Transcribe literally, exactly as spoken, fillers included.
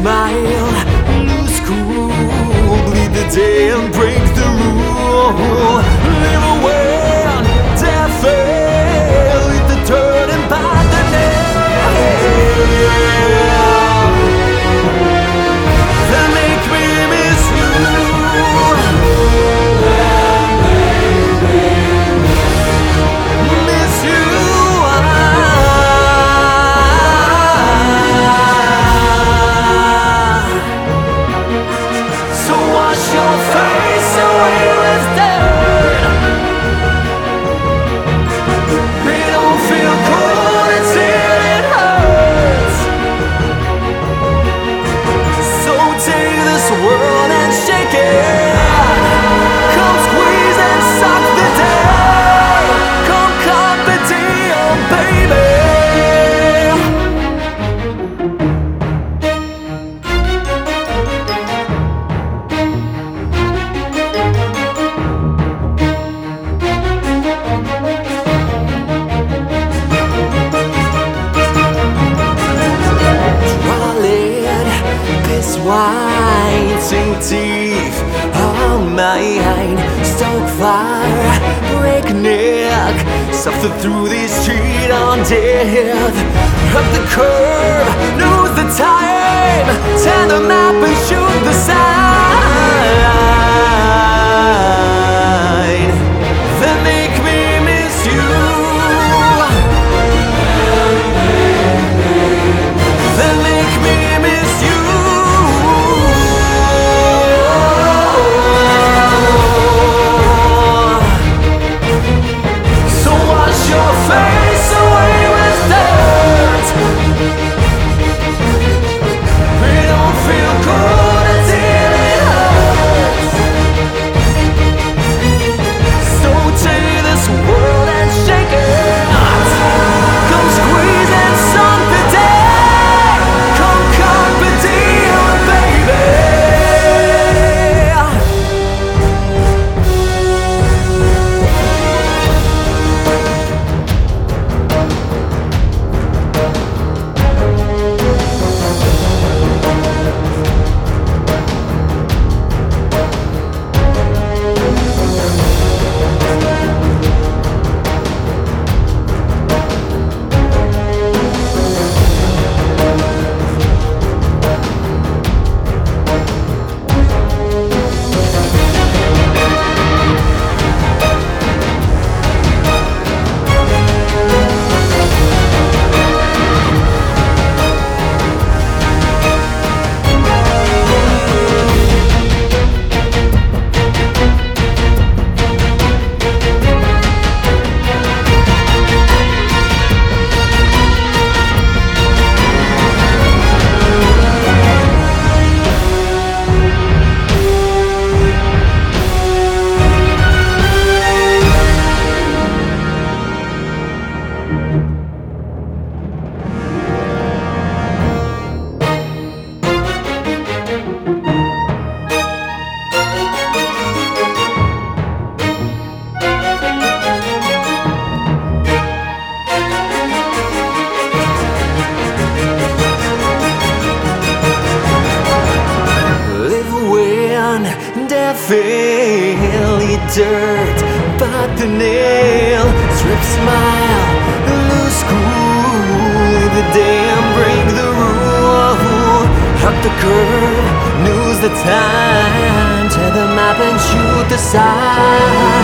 smile, lose cool, bleed the day and break the rule. Live away on death, fail, eat the dirt and bite the nail. They make me miss you. Miss you. So wash your face away with dirt. It don't feel cool until it hurts. So take this world and shake it. Come squeeze and suck the day. Come carpe diem, baby. This wine, sink teeth, all mine. Stoke fire, break neck, suffer through this street on death. Up the curve, lose the time, turn the map and shoot the sign. They make me miss you. They make me miss you. So wash your face away with dirt. It don't feel good until it hurts. So take this world and shake it. Come squeeze and suck the day. Come carpe diem, baby. Feel dirt, but the nail, strip smile, lose cool the day and break the rule. Up the curve, lose the time, tear the map and shoot the sign.